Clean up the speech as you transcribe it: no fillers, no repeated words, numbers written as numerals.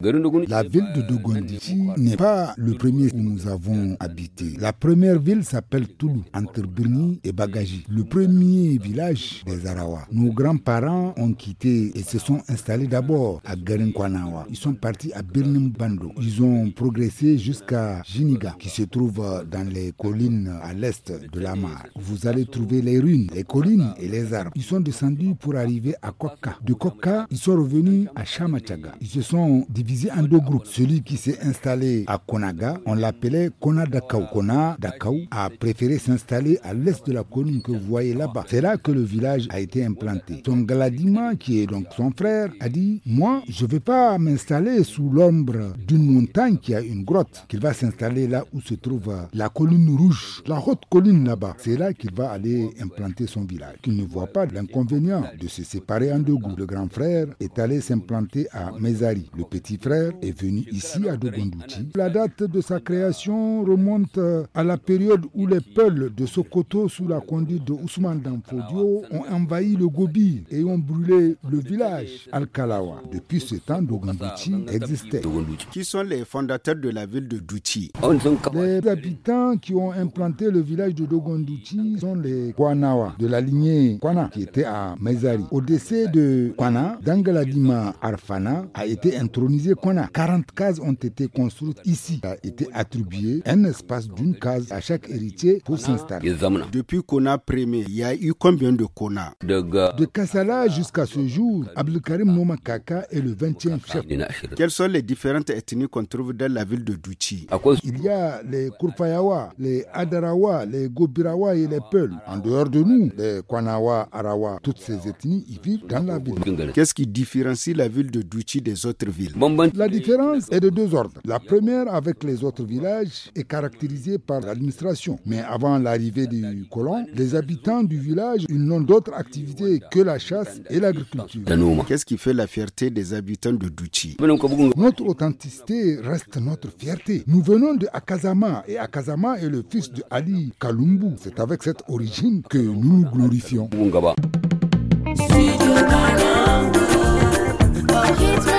La ville de Dogondichi n'est pas le premier où nous avons habité. La première ville s'appelle Toulou, entre Birni et Bagaji, le premier village des Arawa. Nos grands-parents ont quitté et se sont installés d'abord à Garinkwanawa. Ils sont partis à Birnimbando. Ils ont progressé jusqu'à Jiniga, qui se trouve dans les collines à l'est de la Mare. Vous allez trouver les ruines, les collines et les arbres. Ils sont descendus pour arriver à Kokka. De Kokka, ils sont revenus à Chamachaga. Ils se sont divisés en deux groupes. Celui qui s'est installé à Konaga, on l'appelait Kona Dakao. Kona Dakao a préféré s'installer à l'est de la colline que vous voyez là-bas. C'est là que le village a été implanté. Son Galadima, qui est donc son frère, a dit « Moi, je ne vais pas m'installer sous l'ombre d'une montagne qui a une grotte, qu'il va s'installer là où se trouve la colline rouge, la haute colline là-bas. C'est là qu'il va aller implanter son village. Il ne voit pas l'inconvénient de se séparer en deux groupes. Le grand frère est allé s'implanter à Mezari. Le petit frère est venu ici à Dogondouchi. La date de sa création remonte à la période où les Peuls de Sokoto, sous la conduite de Ousmane Danfodio, ont envahi le Gobi et ont brûlé le village Al-Kalawa. Depuis ce temps, Dogondouchi existait. Qui sont les fondateurs de la ville de Douchi? Les habitants qui ont implanté le village de Dogondouchi sont les Kwanawa, de la lignée Kwana, qui était à Mezari. Au décès de Kwana, Dangaladima Arfana a été intronisé Kwana. 40 cases ont été construites ici. Il a été attribué un espace d'une case à chaque héritier pour s'installer. Depuis Kona premier, il y a eu combien de Kona? De Kassala jusqu'à ce jour, Abdelkarim Noma Kaka est le 20e chef. Quelles sont les différentes ethnies qu'on trouve dans la ville de Douchi? Il y a les Kurfayawa, les Adarawa, les Gobirawa et les Peuls. En dehors de nous, les Kwanawa, Arawa, toutes ces ethnies y vivent dans la ville. Qu'est-ce qui différencie la ville de Douchi des autres villes? La différence est de deux ordres. La première, avec les autres villages, est caractérisée par l'administration. Mais avant l'arrivée du colon, les habitants du village, ils n'ont d'autre activité que la chasse et l'agriculture. Qu'est-ce qui fait la fierté des habitants de Douchi? Notre authenticité reste notre fierté. Nous venons de Akazama et Akazama est le fils de Ali Kalumbu. C'est avec cette origine que nous nous glorifions.